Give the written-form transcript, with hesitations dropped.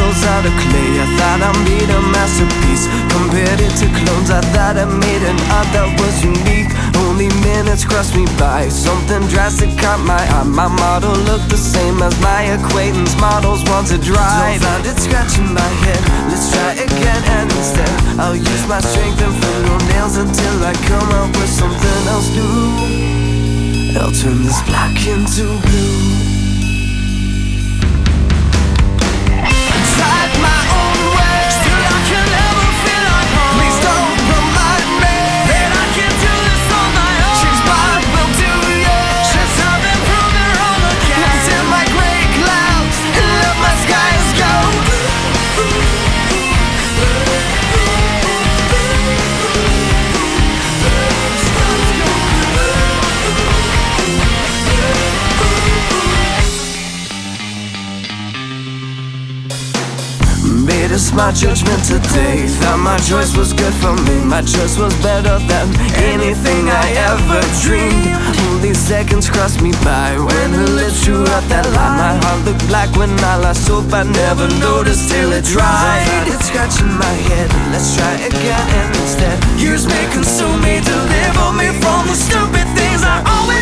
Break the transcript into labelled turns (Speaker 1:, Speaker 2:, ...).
Speaker 1: idols out of clay. I thought I made a masterpiece. Compared it to clones, I thought I made an art that was unique. Only minutes crossed me by, something drastic caught my eye. My model looked the same as my acquaintance models once had dried. Don't find it scratching my head, let's try again. And instead, I'll use my strength and fingernails until I come up with something else new. I'll turn this black into blue. Made a smart judgment today. Thought my choice was good for me. My choice was better than anything I ever dreamed. Only seconds crossed me by when the lips drew out that line. My heart looked black when I lost hope. I never noticed till it dried. I found it scratching my head, let's try again. And instead, years may consume me, deliver me from the stupid things I always